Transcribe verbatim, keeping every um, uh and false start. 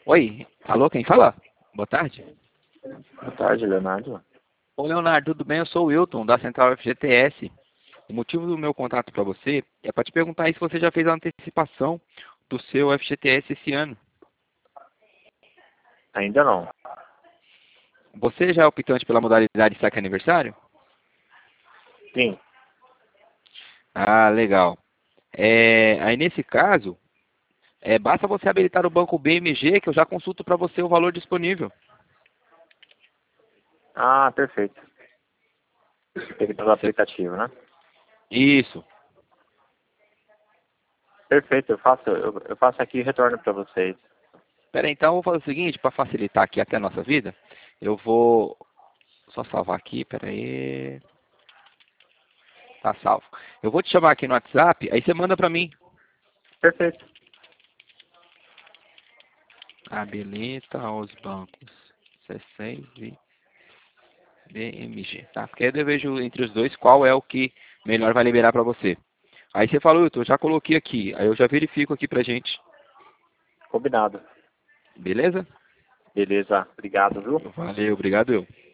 Oi, alô, quem fala? Boa tarde. Boa tarde, Leonardo. Ô, Leonardo, tudo bem? Eu sou o Wilton, da Central F G T S. O motivo do meu contato para você é para te perguntar aí se você já fez a antecipação do seu F G T S esse ano. Ainda não. Você já é optante pela modalidade saque aniversário? Sim. Ah, legal. É, aí nesse caso, é, basta você habilitar o banco B M G que eu já consulto para você o valor disponível. Ah, perfeito. Tem que pelo Você- aplicativo, né? Isso. Perfeito, eu faço, eu, eu faço aqui e retorno para vocês. Pera aí, então eu vou fazer o seguinte, para facilitar aqui até a nossa vida, eu vou só salvar aqui, pera aí. Tá salvo. Eu vou te chamar aqui no WhatsApp, aí você manda pra mim. Perfeito. Habilita os bancos C seis e B M G, tá? Porque aí eu vejo entre os dois qual é o que melhor vai liberar pra você. Aí você falou, eu já coloquei aqui, aí eu já verifico aqui pra gente. Combinado. Beleza? Beleza. Obrigado, viu? Valeu, obrigado eu.